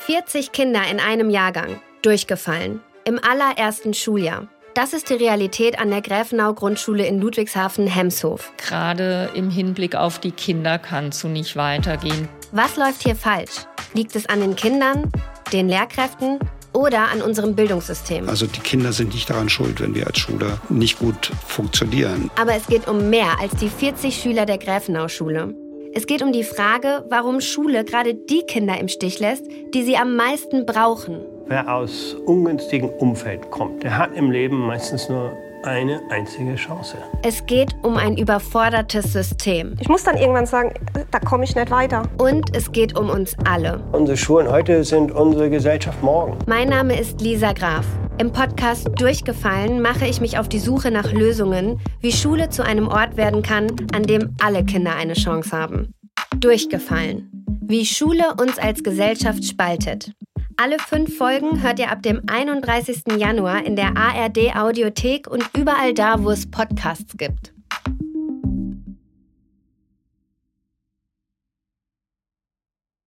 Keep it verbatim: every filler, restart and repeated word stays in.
vierzig Kinder in einem Jahrgang. Durchgefallen. Im allerersten Schuljahr. Das ist die Realität an der Gräfenau-Grundschule in Ludwigshafen-Hemshof. Gerade im Hinblick auf die Kinder kann es so nicht weitergehen. Was läuft hier falsch? Liegt es an den Kindern, den Lehrkräften oder an unserem Bildungssystem? Also die Kinder sind nicht daran schuld, wenn wir als Schule nicht gut funktionieren. Aber es geht um mehr als die vierzig Schüler der Gräfenau-Schule. Es geht um die Frage, warum Schule gerade die Kinder im Stich lässt, die sie am meisten brauchen. Wer aus ungünstigem Umfeld kommt, der hat im Leben meistens nur eine einzige Chance. Es geht um ein überfordertes System. Ich muss dann irgendwann sagen, da komme ich nicht weiter. Und es geht um uns alle. Unsere Schulen heute sind unsere Gesellschaft morgen. Mein Name ist Lisa Graf. Im Podcast Durchgefallen mache ich mich auf die Suche nach Lösungen, wie Schule zu einem Ort werden kann, an dem alle Kinder eine Chance haben. Durchgefallen. Wie Schule uns als Gesellschaft spaltet. Alle fünf Folgen hört ihr ab dem einunddreißigsten Januar in der A R D Audiothek und überall da, wo es Podcasts gibt.